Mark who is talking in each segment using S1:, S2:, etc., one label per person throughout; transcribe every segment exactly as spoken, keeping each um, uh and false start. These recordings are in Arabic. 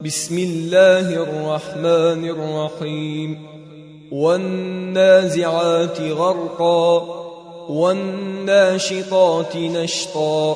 S1: بسم الله الرحمن الرحيم والنازعات غرقا والناشطات نشطا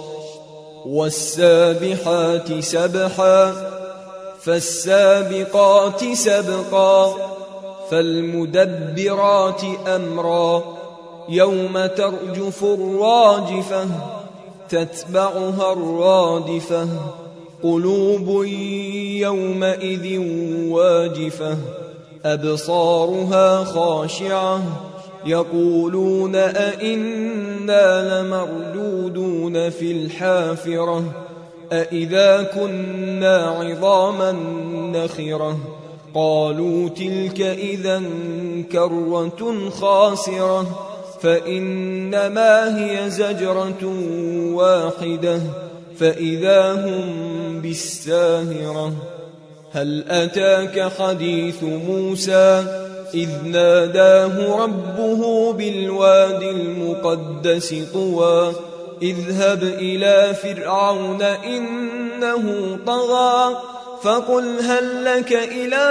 S1: والسابحات سبحا فالسابقات سبقا فالمدبرات أمرا يوم ترجف الراجفة تتبعها الرادفة قلوب يومئذ واجفة أبصارها خاشعة يقولون أئنا لمردودون في الحافرة أئذا كنا عظاما نخرة قالوا تلك إذا كرة خاسرة فإنما هي زجرة واحدة فإذا هم بالساهرة هل أتاك حديث موسى إذ ناداه ربه بالواد المقدس طوى اذهب إلى فرعون إنه طغى فقل هل لك إلى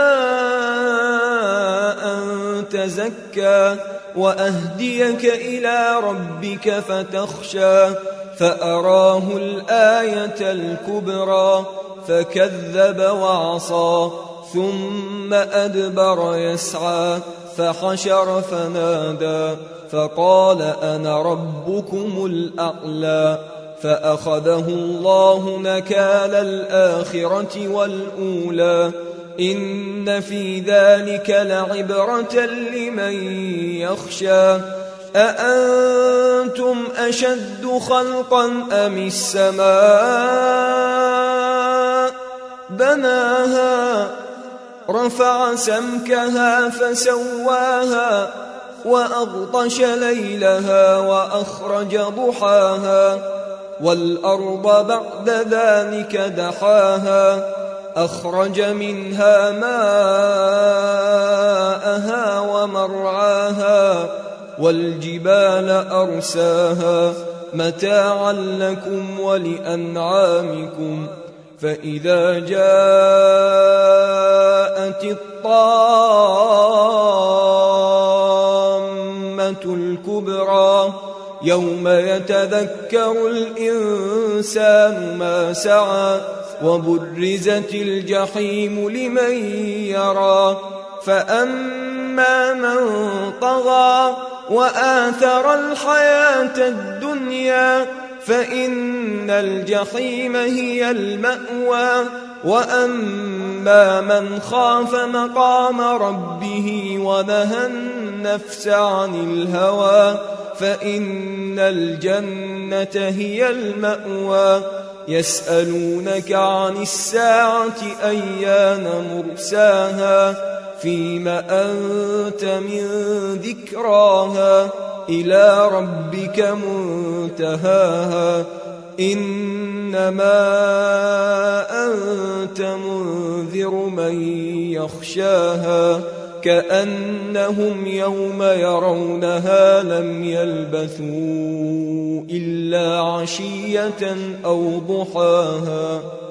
S1: أن تزكى وأهديك إلى ربك فتخشى فأراه الآية الكبرى فكذب وعصى ثم أدبر يسعى فحشر فنادى فقال أنا ربكم الأعلى فأخذه الله نكال الآخرة والأولى إن في ذلك لعبرة لمن يخشى أأنتم أشد خلقا أم السماء بناها رفع سمكها فسواها وأغطش ليلها وأخرج ضحاها والأرض بعد ذلك دحاها أخرج منها ماءها ومرعاها والجبال أرساها متاعا لكم ولأنعامكم فإذا جاءت الطامة الكبرى يوم يتذكر الإنسان ما سعى وبرزت الجحيم لمن يرى فأما من طغى وآثر الحياة الدنيا فإن الجحيم هي المأوى وأما من خاف مقام ربه ونهى النفس عن الهوى فإن الجنة هي المأوى يسألونك عن الساعة أيان مرساها فيم أنت من ذكراها إلى ربك منتهاها إنما أنت منذر من يخشاها كأنهم يوم يرونها لم يلبثوا إلا عشية أو ضحاها.